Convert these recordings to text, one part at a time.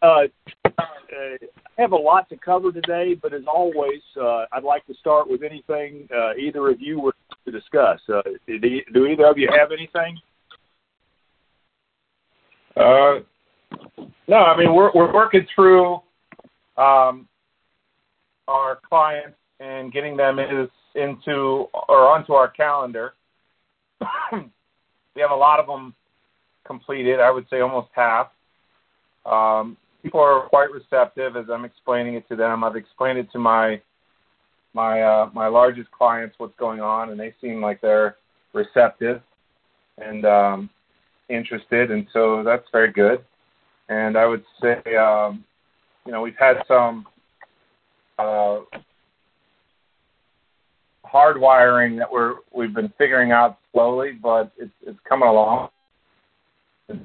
I have a lot to cover today, but as always, I'd like to start with anything either of you would to discuss. Do either of you have anything? No, I mean, we're working through our clients and getting them into or onto our calendar. We have a lot of them completed, I would say almost half. People are quite receptive as I'm explaining it to them. I've explained it to my largest clients what's going on, and they seem like they're receptive and interested, and so that's very good. And I would say, we've had some hardwiring that we've been figuring out slowly, but it's coming along. And,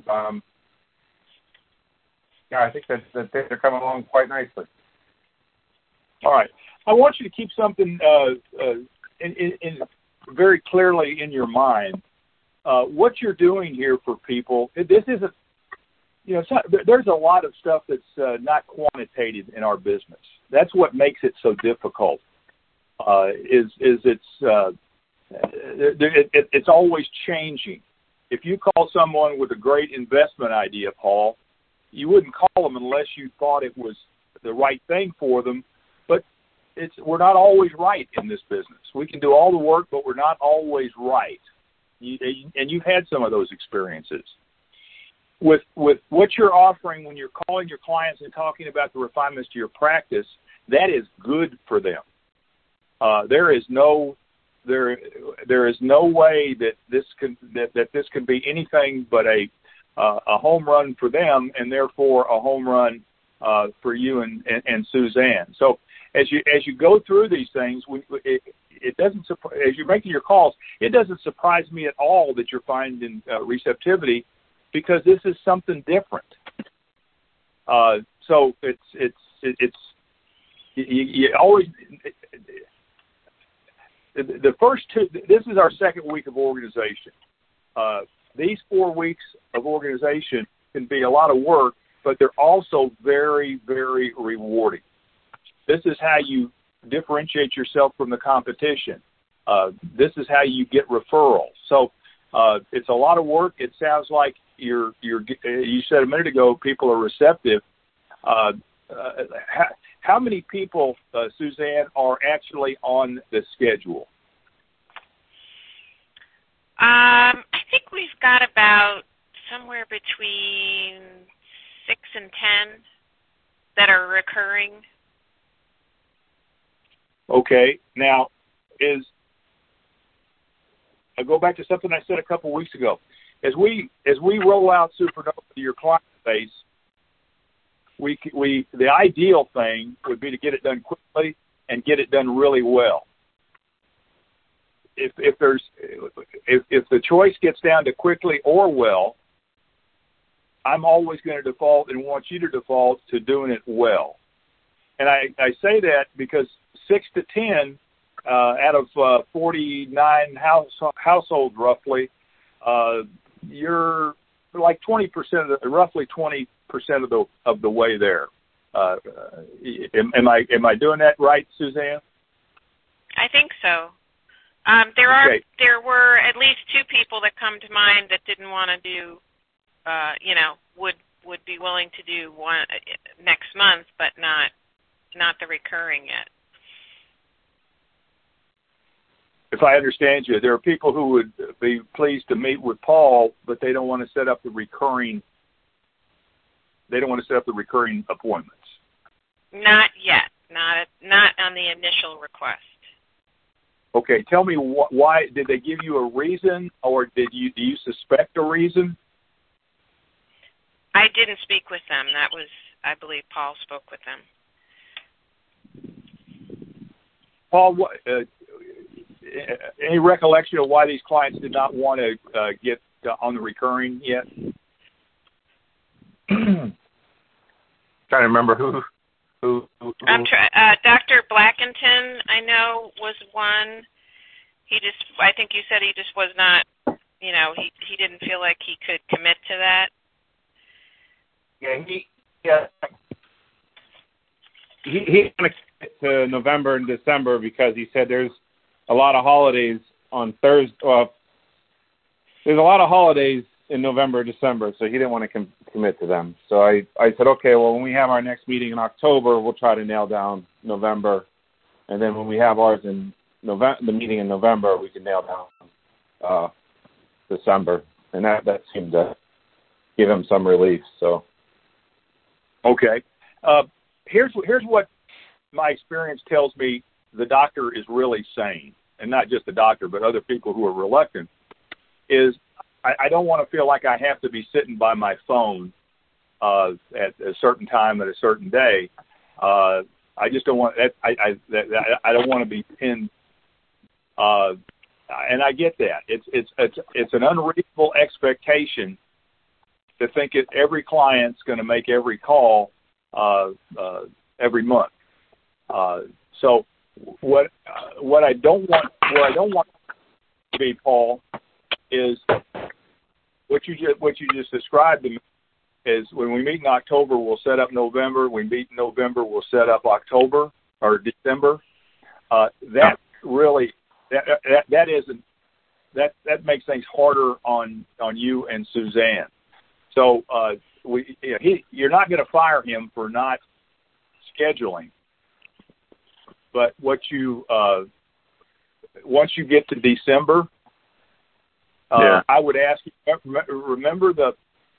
I think that things are coming along quite nicely. All right. I want you to keep something in very clearly in your mind. What you're doing here for people, this isn't, there's a lot of stuff that's not quantitative in our business. That's what makes it so difficult. It's always changing. If you call someone with a great investment idea, Paul, you wouldn't call them unless you thought it was the right thing for them. But we're not always right in this business. We can do all the work, but we're not always right. And you've had some of those experiences. With what you're offering when you're calling your clients and talking about the refinements to your practice, that is good for them. There is no way that this can be anything but a home run for them, and therefore a home run for you and Suzanne. So as you go through these things, it doesn't as you're making your calls, it doesn't surprise me at all that you're finding receptivity, because this is something different. So you always. The first two, this is our second week of organization. These 4 weeks of organization can be a lot of work, but they're also very, very rewarding. This is how you differentiate yourself from the competition. This is how you get referrals. So it's a lot of work. It sounds like you said a minute ago, people are receptive. How many people, Suzanne, are actually on the schedule? I think we've got about somewhere between 6 and 10 that are recurring. Okay. Now, I go back to something I said a couple weeks ago. As we roll out Supernova to your client base, the ideal thing would be to get it done quickly and get it done really well. If the choice gets down to quickly or well, I'm always going to default and want you to default to doing it well. And I say that because 6 to 10 out of 49 households roughly, you're like 20% roughly 20% of the way there. Am I doing that right, Suzanne? I think so. Okay. There were at least 2 people that come to mind that didn't want to do, would be willing to do one next month, but not the recurring yet. If I understand you, there are people who would be pleased to meet with Paul, but they don't want to set up the recurring. They don't want to set up the recurring appointments. Not yet. Not on the initial request. Okay, tell me why. Did they give you a reason, or do you suspect a reason? I didn't speak with them. That was, I believe, Paul spoke with them. Paul, any recollection of why these clients did not want to get on the recurring yet? Trying to remember who. Dr. Blackington, I know, was one. I think you said he just was not, he didn't feel like he could commit to that. Yeah, he want to commit to November and December because he said there's a lot of holidays on Thursday. Well, there's a lot of holidays in November, December, so he didn't want to commit to them. So I said, okay, well, when we have our next meeting in October, we'll try to nail down November, and then when we have ours in November, the meeting in November, we can nail down December, and that seemed to give him some relief. So, okay, here's what my experience tells me the doctor is really saying, and not just the doctor, but other people who are reluctant, is I don't want to feel like I have to be sitting by my phone at a certain time at a certain day. I just don't want that. I don't want to be pinned. And I get that. It's an unreasonable expectation to think that every client's going to make every call every month. So what I don't want to be, Paul, is what you just described to me. Is when we meet in October, we'll set up November. We meet in November, we'll set up October or December. That really that makes things harder on you and Suzanne. So you're not going to fire him for not scheduling. But what you once you get to December, I would ask you remember the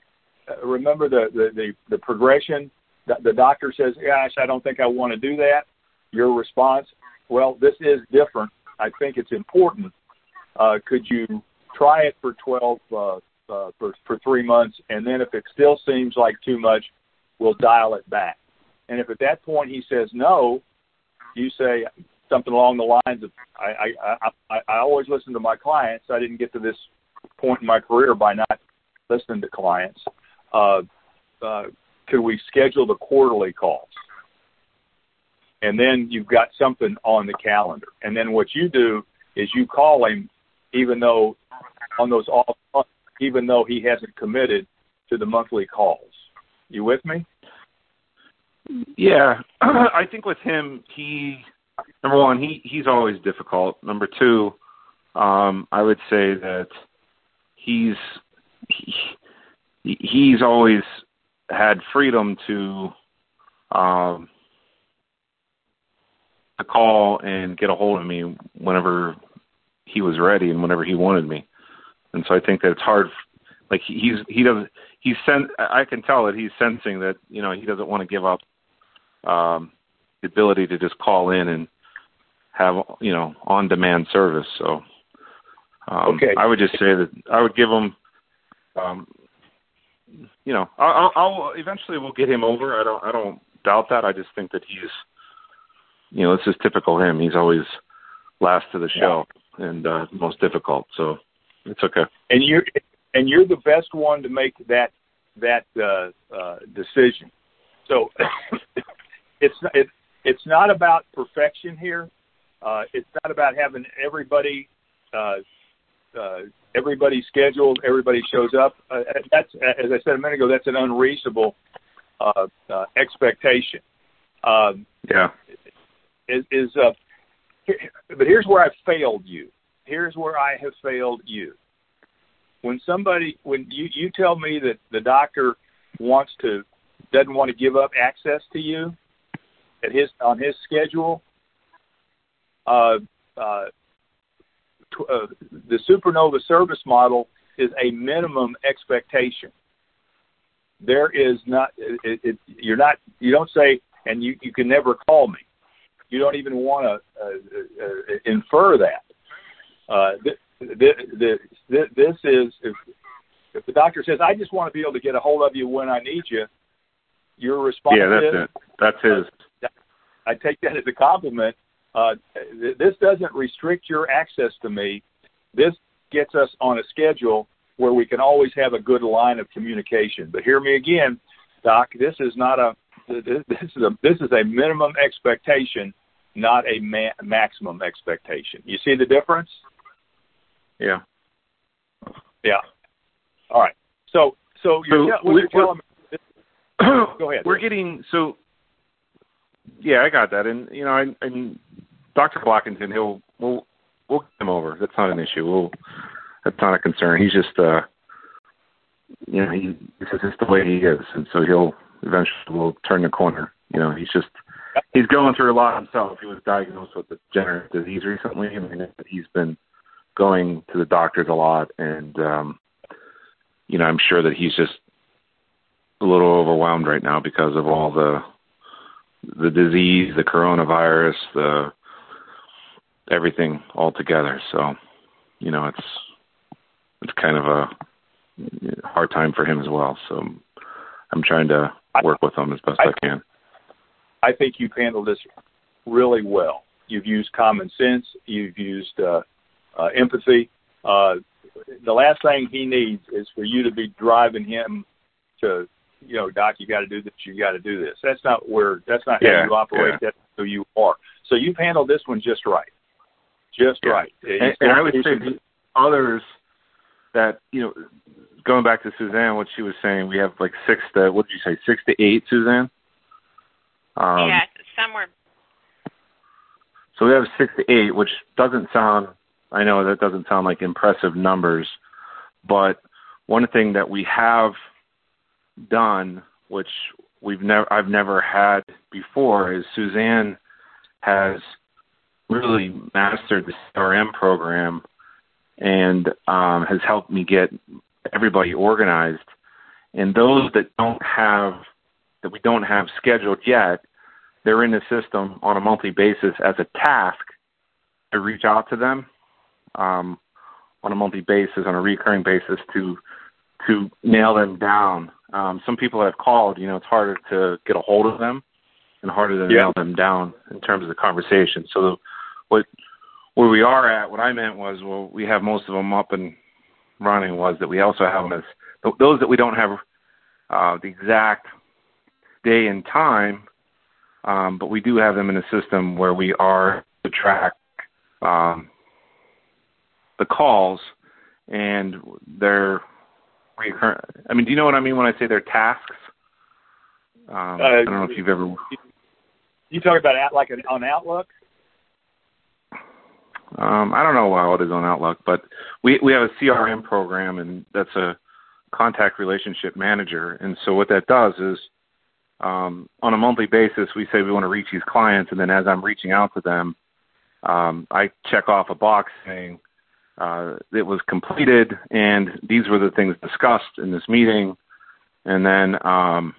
progression. The doctor says, "Gosh, I don't think I want to do that." Your response, "Well, this is different. I think it's important. Could you try it for 12 for 3 months, and then if it still seems like too much, we'll dial it back." And if at that point he says no, you say something along the lines of, "I always listen to my clients. I didn't get to this point in my career by not listening to clients. Could we schedule the quarterly calls?" And then you've got something on the calendar. And then what you do is you call him, even though on those off, even though he hasn't committed to the monthly calls. You with me? Yeah, I think with him, number one, he's always difficult. Number two, I would say that he's always had freedom to call and get a hold of me whenever he was ready and whenever he wanted me. And so I think that it's hard. Like I can tell that he's sensing that, he doesn't want to give up the ability to just call in and have, on-demand service. So okay. I would just say that I would give him, I'll eventually we'll get him over. I don't doubt that. I just think that he's, this is typical him. He's always last to the show and most difficult. So it's okay. And you're the best one to make that decision. So it's not about perfection here. It's not about having everybody scheduled, everybody shows up. That's, as I said a minute ago, that's an unreasonable expectation. But here's where I've failed you. Here's where I have failed you. When you tell me that the doctor doesn't want to give up access to you on his schedule, the Supernova service model is a minimum expectation. There is not. You don't say, and you can never call me. You don't even want to infer that. This is if the doctor says, "I just want to be able to get a hold of you when I need you," your response is, "That's his." I take that as a compliment. This doesn't restrict your access to me. This gets us on a schedule where we can always have a good line of communication. But hear me again, Doc. This is a minimum expectation, not a maximum expectation. You see the difference? Yeah. Yeah. All right. So you're telling me. Go ahead. We're getting Yeah, I got that, and and Dr. Blackington, we'll get him over. That's not an issue. That's not a concern. He's just this is just the way he is, and so he'll eventually turn the corner. He's going through a lot himself. He was diagnosed with a degenerative disease recently. I mean, he's been going to the doctors a lot, and I'm sure that he's just a little overwhelmed right now because of all the disease, the coronavirus, everything all together. So, it's kind of a hard time for him as well. So I'm trying to work with him as best I can. I think you've handled this really well. You've used common sense. You've used empathy. The last thing he needs is for you to be driving him to, Doc, you got to do this. You got to do this. That's not how you operate. That's who you are. So you've handled this one just right. Right. And I would say the others that, going back to Suzanne, what she was saying, we have like 6 to 8, Suzanne? Yeah, somewhere. So we have 6 to 8, which doesn't sound like impressive numbers, but one thing that we have done, which I've never had before, is Suzanne has really mastered the CRM program and has helped me get everybody organized. And those that we don't have scheduled yet, they're in the system on a monthly basis as a task to reach out to them on a monthly basis, on a recurring basis to nail them down. Some people have called, it's harder to get a hold of them and harder to nail them down in terms of the conversation. So where we are at, what I meant was, we have most of them up and running, was that we also have them as those that we don't have the exact day and time, but we do have them in a system where we are to track the calls, and they're recurrent. I mean, do you know what I mean when I say they're tasks? I don't know if you've ever... You talk about on Outlook? I don't know how it is on Outlook, but we have a CRM program, and that's a contact relationship manager. And so what that does is, on a monthly basis, we say we want to reach these clients, and then as I'm reaching out to them, I check off a box saying it was completed, and these were the things discussed in this meeting. And then, and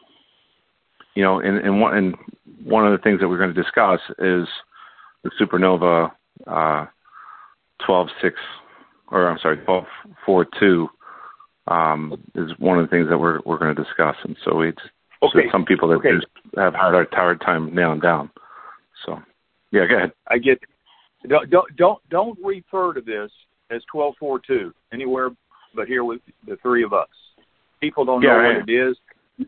one of the things that we're going to discuss is the Supernova 12.6, or I'm sorry, 12.4.2 is one of the things that we're going to discuss. And so some people that just have had a hard time nailing down. So, yeah, go ahead. I get. Don't refer to this as 12.4.2 anywhere but here with the three of us. People don't know what it is.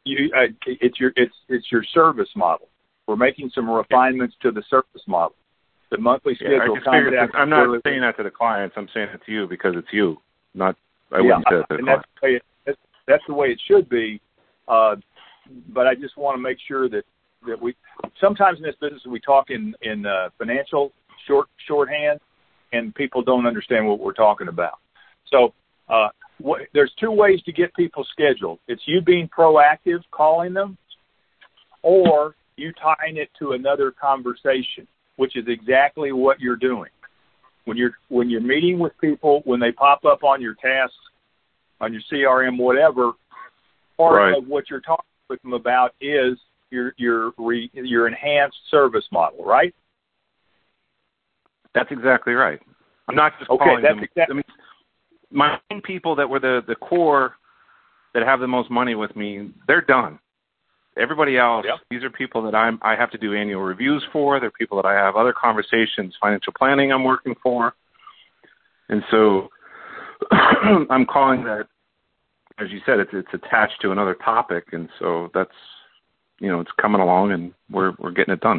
It's your service model. We're making some refinements to the service model. The monthly schedule. I'm not saying that to the clients. I'm saying it to you because it's you. I wouldn't say it to the clients. That's the way it should be. But I just want to make sure that we. Sometimes in this business we talk in financial shorthand, and people don't understand what we're talking about. So there's 2 ways to get people scheduled. It's you being proactive, calling them, or you tying it to another conversation, which is exactly what you're doing. When you're meeting with people, when they pop up on your tasks, on your CRM, whatever, part of what you're talking with them about is your enhanced service model, right? That's exactly right. I'm not just calling them. I mean, my main people that were the core that have the most money with me, they're done. Everybody else, these are people that I have to do annual reviews for. They're people that I have other conversations, financial planning I'm working for. And so I'm calling that, as you said, it's attached to another topic. And so that's, it's coming along and we're getting it done.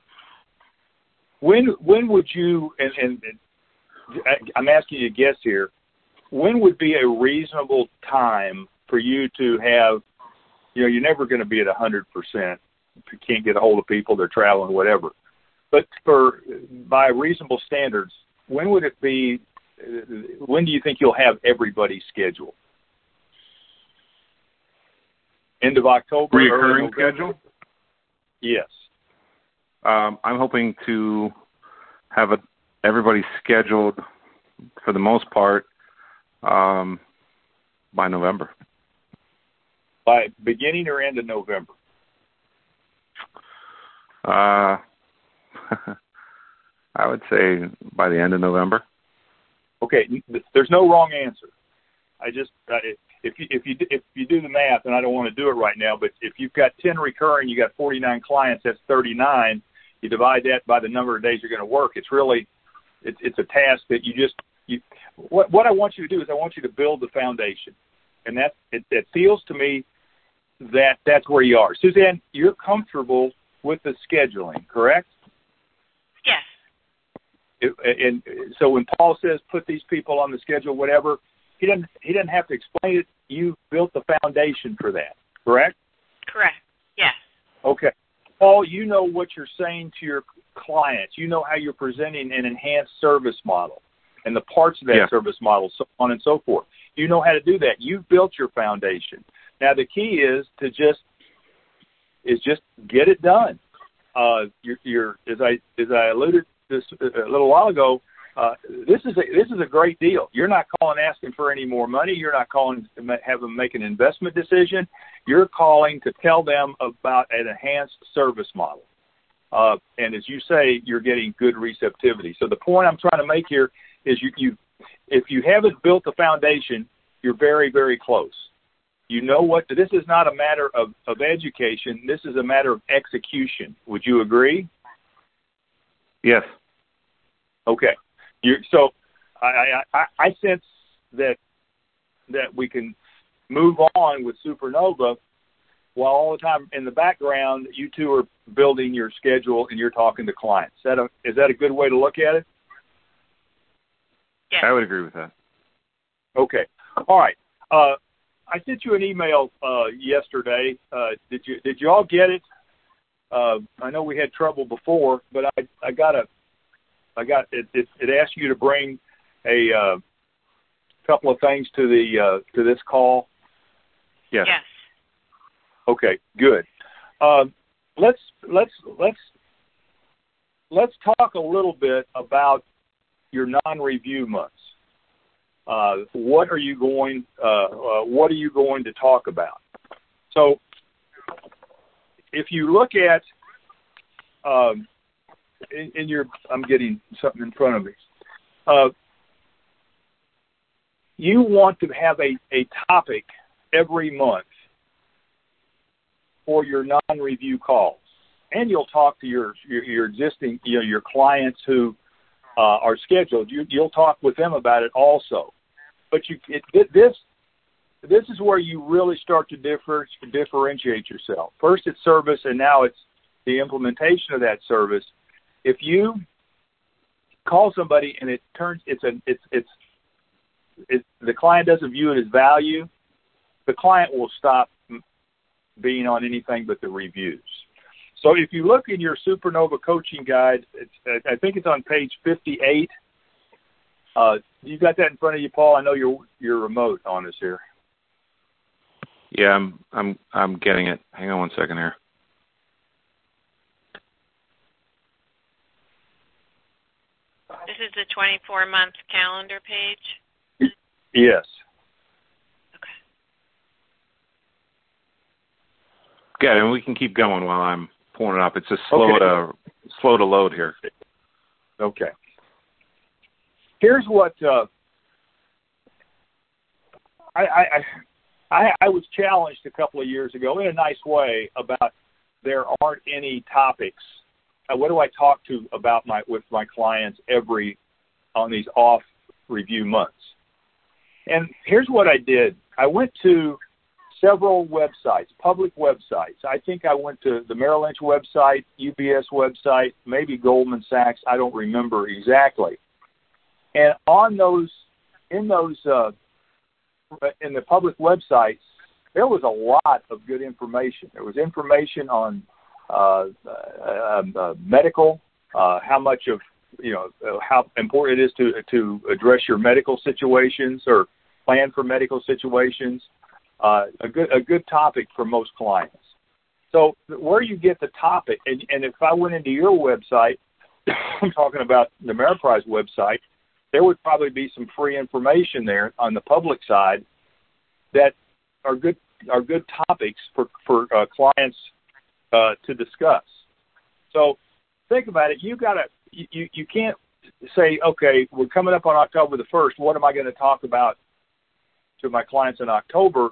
When would you, and I'm asking you to guess here, when would be a reasonable time for you to have, you're never going to be at 100%, can't get a hold of people, they're traveling, whatever. But by reasonable standards, when would it be? When do you think you'll have everybody scheduled? End of October? Recurring schedule? Yes. I'm hoping to have everybody scheduled for the most part by November. By beginning or end of November? I would say by the end of November. Okay, there's no wrong answer. If you do the math, and I don't want to do it right now, but if you've got 10 recurring, you got 49 clients, that's 39. You divide that by the number of days you're going to work. It's really, it's a task that what I want you to do is I want you to build the foundation, and it feels to me that that's where you are. Suzanne, you're comfortable with the scheduling, correct? Yes. And so when Paul says put these people on the schedule, whatever, he doesn't have to explain it. You built the foundation for that, correct? Correct. Yes. Okay. Paul, you know what you're saying to your clients. You know how you're presenting an enhanced service model and the parts of that service model, so on and so forth. You know how to do that. You've built your foundation. Now the key is to just get it done. You're as I alluded this a little while ago. This is a great deal. You're not calling asking for any more money. You're not calling to have them make an investment decision. You're calling to tell them about an enhanced service model. And as you say, you're getting good receptivity. So the point I'm trying to make here is if you haven't built the foundation, you're very, very close. You know what? This is not a matter of education. This is a matter of execution. Would you agree? Yes. Okay. So I sense that we can move on with Supernova while all the time in the background you two are building your schedule and you're talking to clients. Is that a good way to look at it? Yes. I would agree with that. Okay. All right. I sent you an email yesterday. Did you all get it? I know we had trouble before, but I got it. It asked you to bring a couple of things to this call. Yes. Yes. Okay. Good. Let's talk a little bit about your non-review months. What are you going to talk about? So, if you look at I'm getting something in front of me. You want to have a topic every month for your non-review calls, and you'll talk to your existing your clients who are scheduled. You'll talk with them about it also. But this is where you really start to differentiate yourself. First it's service, and now it's the implementation of that service. If you call somebody and the client doesn't view it as value, the client will stop being on anything but the reviews. So if you look in your Supernova coaching guide, I think it's on page 58. You got that in front of you, Paul? I know you're remote on us here. Yeah, I'm getting it. Hang on one second here. This is the 24-month calendar page? Yes. Okay. Yeah, and we can keep going while I'm pulling it up. It's just slow to load here. Okay. Here's what I was challenged a couple of years ago in a nice way about there aren't any topics. What do I talk about with my clients on these off review months? And here's what I did. I went to several websites, public websites. I think I went to the Merrill Lynch website, UBS website, maybe Goldman Sachs. I don't remember exactly. And in the public websites, there was a lot of good information. There was information on medical, how much of, how important it is to address your medical situations or plan for medical situations. A good topic for most clients. So where you get the topic, and if I went into your website, I'm talking about the Ameriprise website, there would probably be some free information there on the public side that are good topics for clients to discuss. So think about it. You can't say, okay, we're coming up on October the 1st. What am I going to talk about to my clients in October?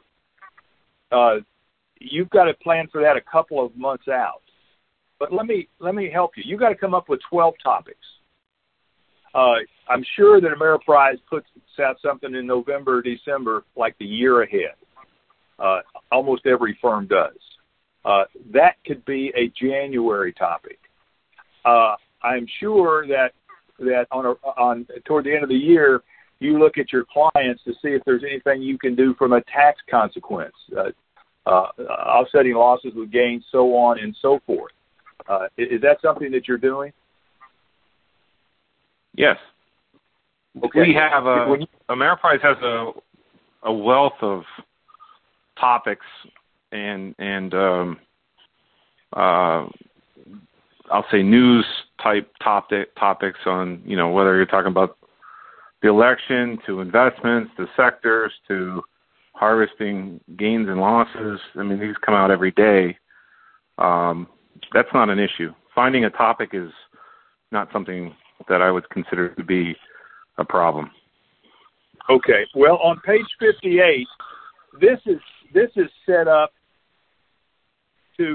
You've got to plan for that a couple of months out. But let me help you. You've got to come up with 12 topics. I'm sure that Ameriprise puts out something in November or December like the year ahead. Almost every firm does. That could be a January topic. I'm sure that on toward the end of the year, you look at your clients to see if there's anything you can do from a tax consequence, offsetting losses with gains, so on and so forth. Is that something that you're doing? Yes. Okay. We have Ameriprise has a wealth of topics and I'll say news type topics on, whether you're talking about the election to investments to sectors to harvesting gains and losses. I mean, these come out every day. That's not an issue. Finding a topic is not something that I would consider to be a problem. Okay. Well, on page 58, this is set up to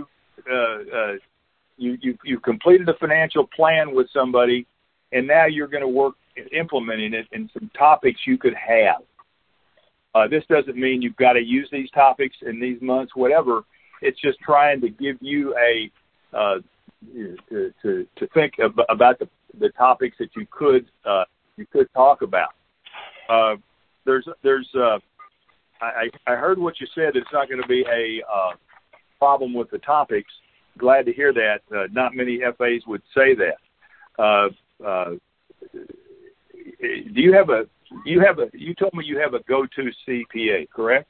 you've completed a financial plan with somebody, and now you're going to work implementing it in some topics you could have. This doesn't mean you've got to use these topics in these months, whatever. It's just trying to give you to think about the topics that you could talk about. I heard what you said. It's not going to be a problem with the topics. Glad to hear that. Not many FAs would say that. You told me you have a go-to CPA, correct?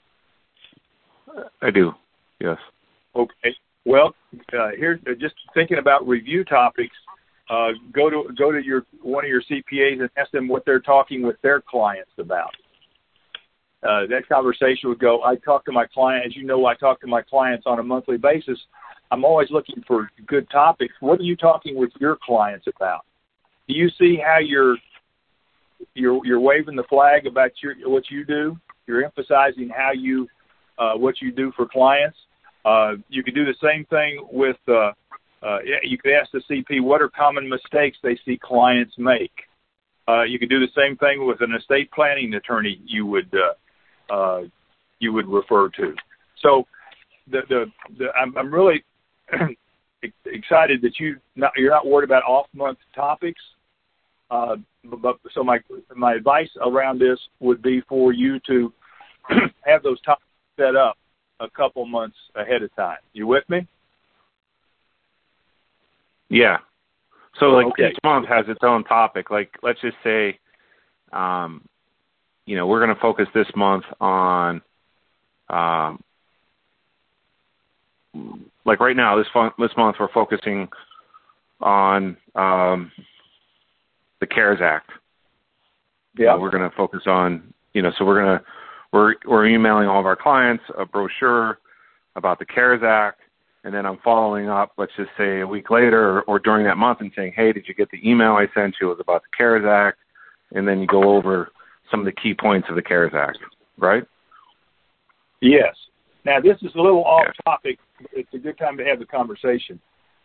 I do. Yes. Okay. Well, here's just thinking about review topics. Go to one of your CPAs and ask them what they're talking with their clients about. That conversation would go, I talk to my client, as you know, I talk to my clients on a monthly basis. I'm always looking for good topics. What are you talking with your clients about? Do you see how you're waving the flag about what you do? You're emphasizing how you what you do for clients. You could do the same thing with. You could ask the CP what are common mistakes they see clients make. You could do the same thing with an estate planning attorney. You would refer to. So I'm really excited that you're not worried about off-month topics. So my advice around this would be for you to have those topics set up a couple months ahead of time. You with me? Yeah. So okay. Each month has its own topic. Like let's just say, we're going to focus this month on, like right now, this month we're focusing on the CARES Act. Yeah. We're going to focus on, so we're emailing all of our clients a brochure about the CARES Act, and then I'm following up, let's just say a week later or during that month and saying, hey, did you get the email I sent you? It was about the CARES Act, and then you go over some of the key points of the CARES Act, right? Yes. Now, this is a little off topic. It's a good time to have the conversation.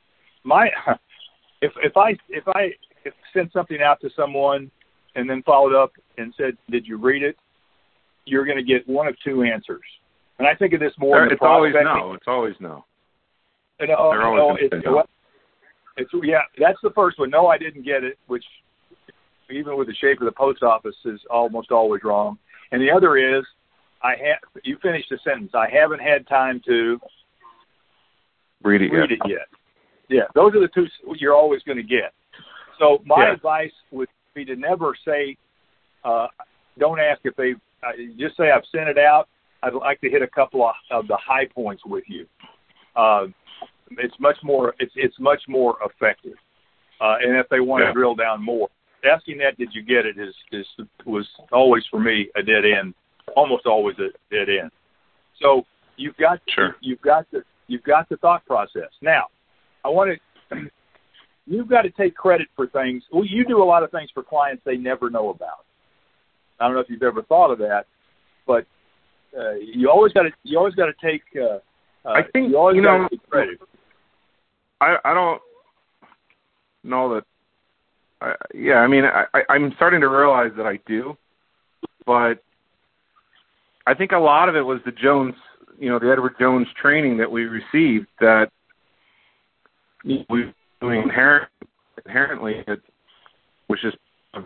If I sent something out to someone and then followed up and said, did you read it? You're going to get one of two answers. And I think of this more in the prospecting. It's always no. That's the first one. No, I didn't get it, which even with the shape of the post office is almost always wrong. And the other is, you finished the sentence. I haven't had time to, read it yet. Yeah, those are the two you're always going to get. So my advice would be to never say, don't ask if they've, just say I've sent it out. I'd like to hit a couple of the high points with you. It's much more effective. And if they want to drill down more, asking that, did you get it, was always for me a dead end, almost always a dead end. So you've got the thought process. Now, you've got to take credit for things. Well, you do a lot of things for clients they never know about. I don't know if you've ever thought of that, but you always got to take. I think take credit. I don't know that. I'm starting to realize that I do, but I think a lot of it was the the Edward Jones training that we received that we doing inherently, which is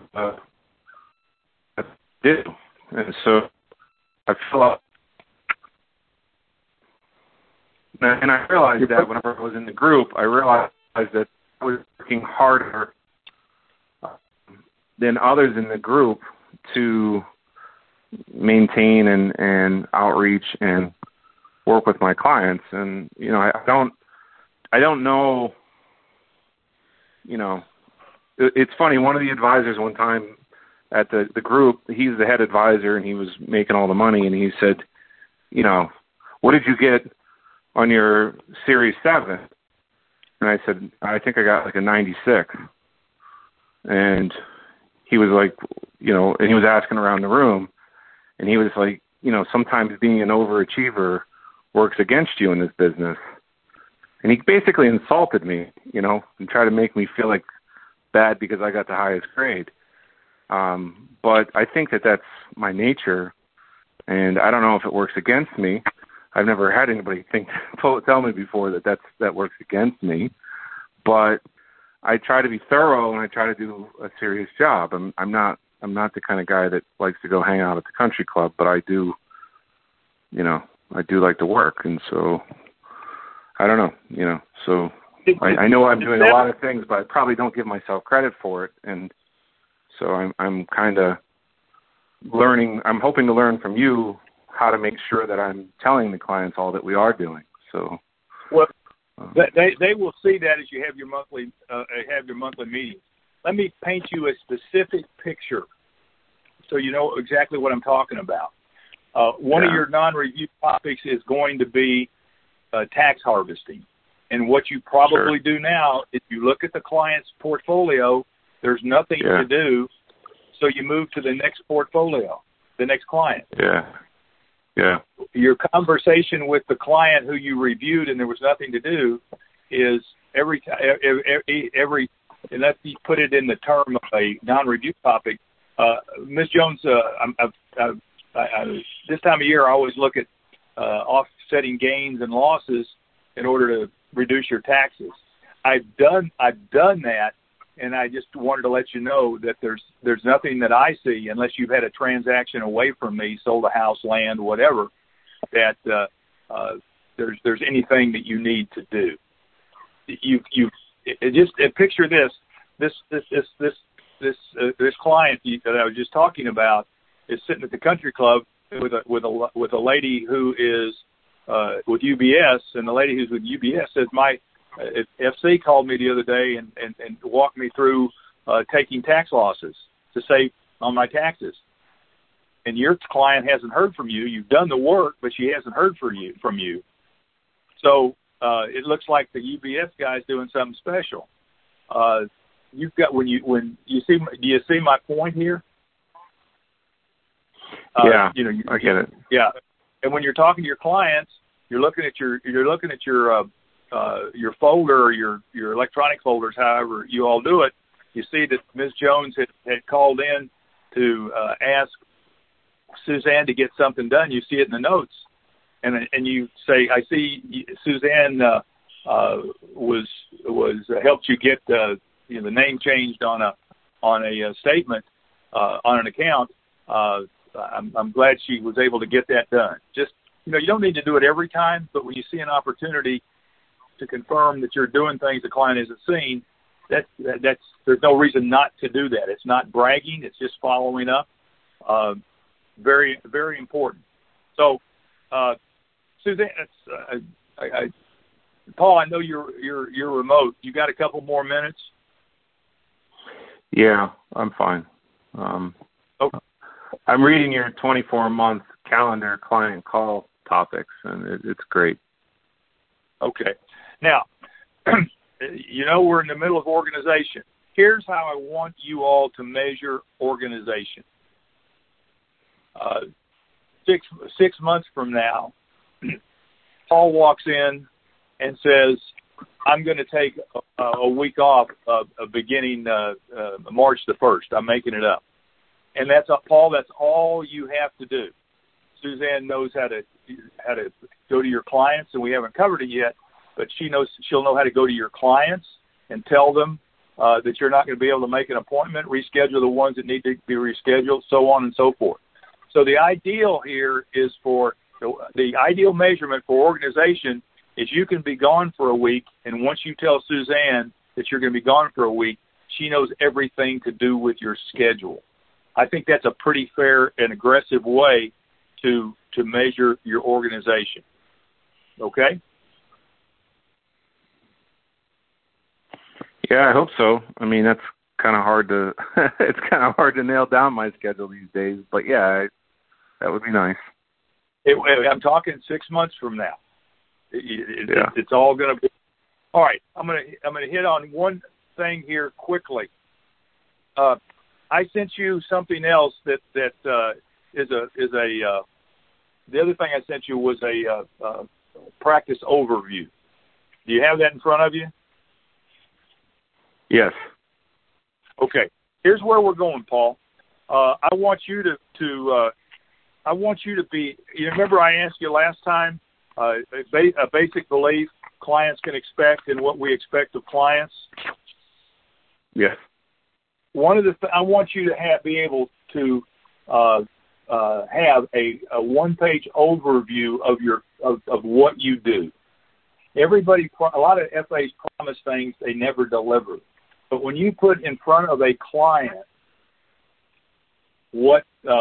do, and so I feel like, and I realized that whenever I was in the group, I realized that I was working harder than others in the group to maintain and outreach and work with my clients. And I don't know. It's funny. One of the advisors one time at the group, he's the head advisor, and he was making all the money, and he said, what did you get on your Series 7? And I said, I think I got like a 96. And he was like, and he was asking around the room, and he was like, sometimes being an overachiever works against you in this business. And he basically insulted me, and tried to make me feel like bad because I got the highest grade. But I think that that's my nature, and I don't know if it works against me. I've never had anybody tell me before that works against me. But I try to be thorough, and I try to do a serious job. I'm not the kind of guy that likes to go hang out at the country club, but I do like to work, and so I don't know, so I know I'm doing a lot of things, but I probably don't give myself credit for it, and so I'm kind of learning. I'm hoping to learn from you how to make sure that I'm telling the clients all that we are doing. So, well, they will see that as you have your monthly meetings. Let me paint you a specific picture, so you know exactly what I'm talking about. One of your non-review topics is going to be tax harvesting. And what you probably do now is you look at the client's portfolio, there's nothing to do, so you move to the next portfolio, the next client. Yeah. Your conversation with the client who you reviewed and there was nothing to do is every, and let's put it in the term of a non-review topic. Ms. Jones, this time of year I always look at offsetting gains and losses in order to reduce your taxes. I've done that, and I just wanted to let you know that there's nothing that I see, unless you've had a transaction away from me, sold a house, land, whatever, that there's anything that you need to do. Picture this client that I was just talking about is sitting at the country club with a lady who is with UBS, and the lady who's with UBS says, FC called me the other day and walked me through taking tax losses to save on my taxes. And your client hasn't heard from you. You've done the work, but she hasn't heard from you. So it looks like the UBS guy's doing something special. You've got do you see my point here? I get it. Yeah, and when you're talking to your clients, you're looking at your folder or your electronic folders, however you all do it. You see that Ms. Jones had called in to ask Suzanne to get something done. You see it in the notes, and you say, "I see Suzanne was helped you get the name changed on a statement on an account." I'm glad she was able to get that done. Just, you don't need to do it every time, but when you see an opportunity, to confirm that you're doing things the client isn't seeing, that's there's no reason not to do that. It's not bragging. It's just following up. Very, very important. So, Suzanne, Paul, I know you're remote. You got a couple more minutes? Yeah, I'm fine. Okay. I'm reading your 24-month calendar client call topics, and it's great. Okay. Now, we're in the middle of organization. Here's how I want you all to measure organization. 6 months from now, Paul walks in and says, I'm going to take a week off beginning March the 1st. I'm making it up. And Paul, that's all you have to do. Suzanne knows how to go to your clients, and we haven't covered it yet, but she'll know how to go to your clients and tell them that you're not going to be able to make an appointment, reschedule the ones that need to be rescheduled, so on and so forth. So the ideal here is the ideal measurement for organization is you can be gone for a week, and once you tell Suzanne that you're going to be gone for a week, she knows everything to do with your schedule. I think that's a pretty fair and aggressive way to measure your organization. Okay? Yeah, I hope so. I mean, that's kind of hard to it's kind of hard to nail down my schedule these days. But yeah, that would be nice. I'm talking 6 months from now. It's all going to be all right. I'm going to hit on one thing here quickly. I sent you something else that is a the other thing I sent you was a practice overview. Do you have that in front of you? Yes. Okay. Here's where we're going, Paul. I want you to be. You remember I asked you last time a basic belief clients can expect and what we expect of clients. Yes. One of I want you to be able to have a one-page overview of what you do. A lot of FAs promise things they never deliver. But when you put in front of a client or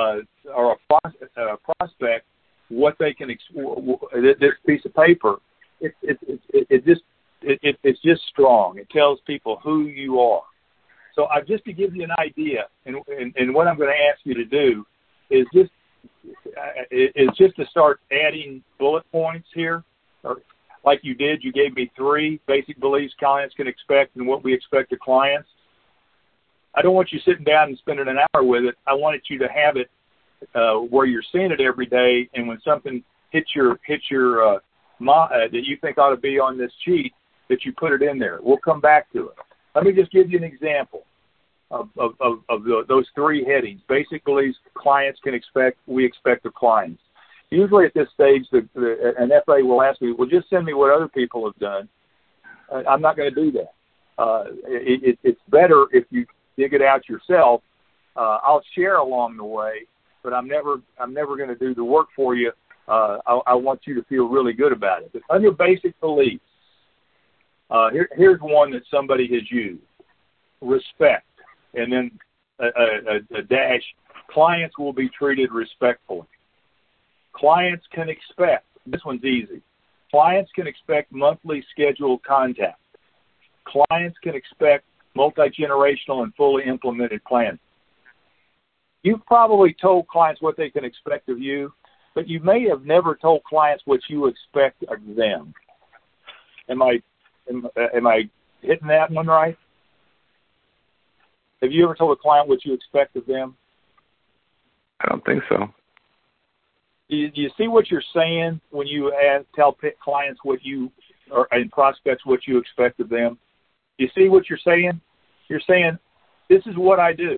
a prospect what they can this piece of paper, it's just strong. It tells people who you are. So just to give you an idea, and what I'm going to ask you to do is just to start adding bullet points here, or like you did. You gave me 3 basic beliefs clients can expect and what we expect of clients. I don't want you sitting down and spending an hour with it. I wanted you to have it where you're seeing it every day, and when something hits your that you think ought to be on this sheet, that you put it in there. We'll come back to it. Let me just give you an example of those 3 headings. Basic beliefs clients can expect, we expect of clients. Usually at this stage, an FA will ask me, well, just send me what other people have done. I'm not going to do that. It's better if you dig it out yourself. I'll share along the way, but I'm never going to do the work for you. I want you to feel really good about it. But under basic beliefs, here's one that somebody has used. Respect. And then a dash, clients will be treated respectfully. Clients can expect, this one's easy, clients can expect monthly scheduled contact. Clients can expect multi-generational and fully implemented planning. You've probably told clients what they can expect of you, but you may have never told clients what you expect of them. Am I hitting that one right? Have you ever told a client what you expect of them? I don't think so. Do you see what you're saying when you tell clients and prospects what you expect of them? Do you see what you're saying? You're saying, this is what I do.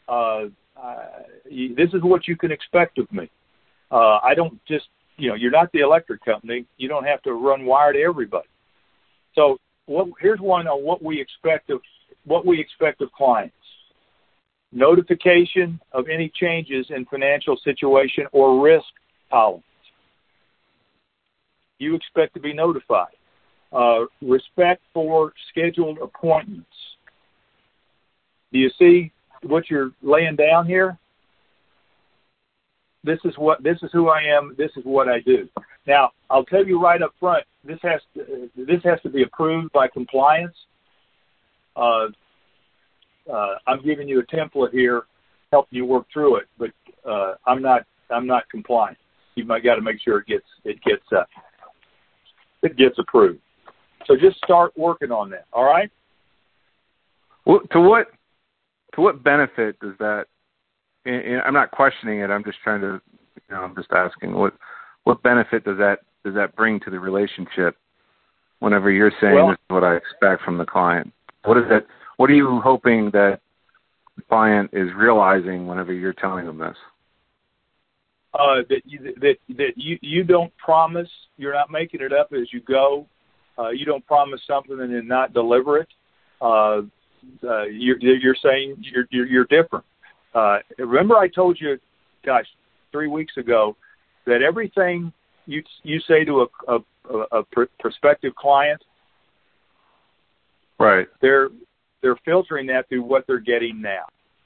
This is what you can expect of me. I don't just, you're not the electric company. You don't have to run wire to everybody. So here's one on what we expect of clients. Notification of any changes in financial situation or risk tolerance. You expect to be notified. respect for scheduled appointments. Do you see what you're laying down here? This is who I am. This is what I do. Now, I'll tell you right up front, this has to be approved by compliance. I'm giving you a template here, helping you work through it, but I'm not compliant. You might got to make sure it gets approved. So just start working on that. All right. Well, to what benefit does that? And I'm not questioning it. I'm just trying to, I'm just asking what benefit does that bring to the relationship? Whenever you're saying this is what I expect from the client, what is that? What are you hoping that the client is realizing whenever you're telling them this? That you don't promise. You're not making it up as you go. You don't promise something and then not deliver it. You're saying you're different. Remember I told you, 3 weeks ago, that everything you say to a prospective client, right? They're filtering that through what they're getting now.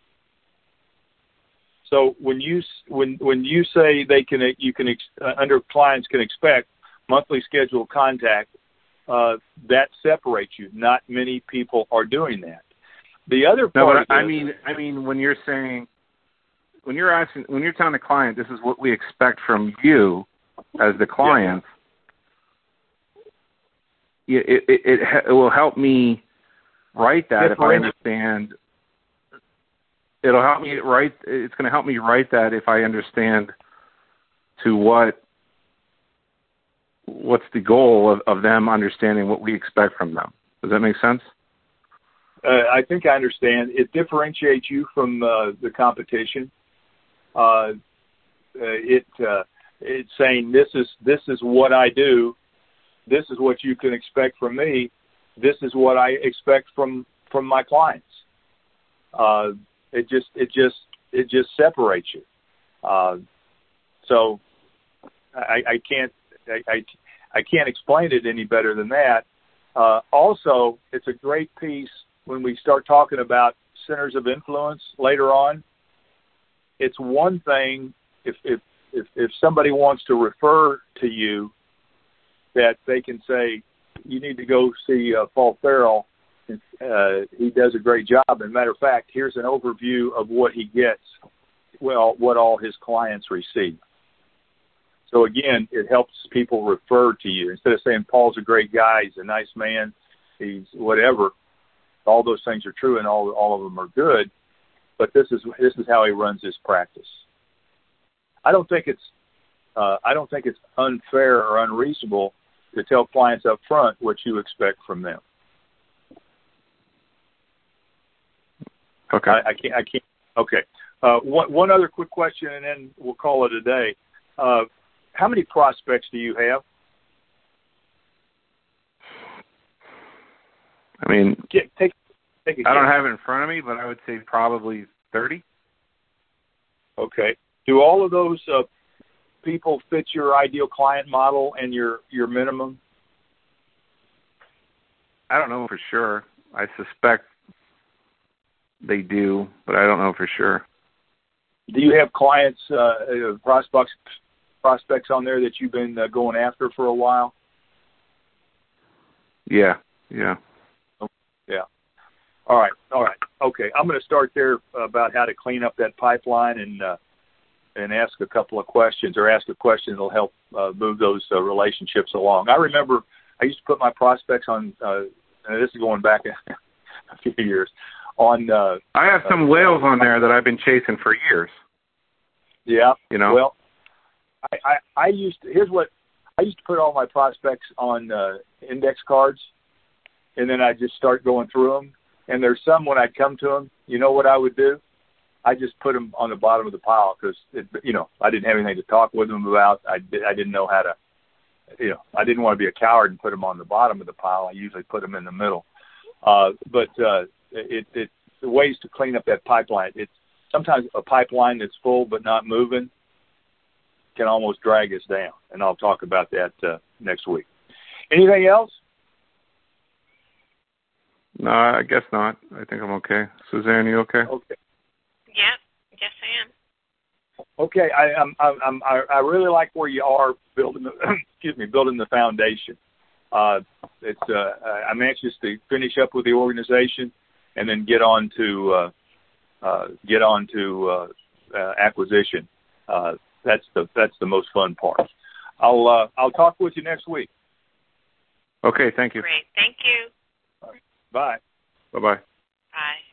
So when you say under clients can expect monthly scheduled contact, that separates you. Not many people are doing that. The other part. No, but I mean, when you're saying, when you're telling the client, this is what we expect from you as the client, it will help me write that if I understand. It'll help me write. It's going to help me write that if I understand to what's the goal of them understanding what we expect from them. Does that make sense? I think I understand. It differentiates you from the competition. It's saying this is what I do. This is what you can expect from me. This is what I expect from my clients. It just separates you. So I can't explain it any better than that. Also, it's a great piece when we start talking about centers of influence later on. It's one thing if somebody wants to refer to you, that they can say, you need to go see Paul Farrell. He does a great job. And matter of fact, here's an overview of what he gets, what all his clients receive. So again, it helps people refer to you. Instead of saying Paul's a great guy, he's a nice man, he's whatever, all those things are true and all of them are good, but this is how he runs his practice. I don't think it's unfair or unreasonable to tell clients up front what you expect from them. Okay. I can't. Okay. One other quick question, and then we'll call it a day. How many prospects do you have? I mean, take a guess. I don't have it in front of me, but I would say probably 30. Okay. Do all of those people fit your ideal client model and your minimum? I don't know for sure. I suspect they do, but I don't know for sure. Do you have clients, prospects on there that you've been going after for a while? Yeah. Yeah. All right. Okay. I'm going to start there about how to clean up that pipeline and ask a couple of questions, or ask a question that'll help move those relationships along. I remember I used to put my prospects on, and this is going back a few years, on... I have some whales on there that I've been chasing for years. Yeah. Well, I used to put all my prospects on index cards, and then I just start going through them. And there's some, when I'd come to them, you know what I would do? I just put them on the bottom of the pile because, I didn't have anything to talk with them about. I didn't know how to, I didn't want to be a coward and put them on the bottom of the pile. I usually put them in the middle. But it's ways to clean up that pipeline. It's sometimes a pipeline that's full but not moving can almost drag us down, and I'll talk about that next week. Anything else? No, I guess not. I think I'm okay. Suzanne, you okay? Okay. Yeah. Yes, I am. Okay, I really like where you are building the building the foundation. I'm anxious to finish up with the organization and then get on to acquisition. That's the most fun part. I'll talk with you next week. Okay, thank you. Great. Thank you. Bye. Bye-bye. Bye.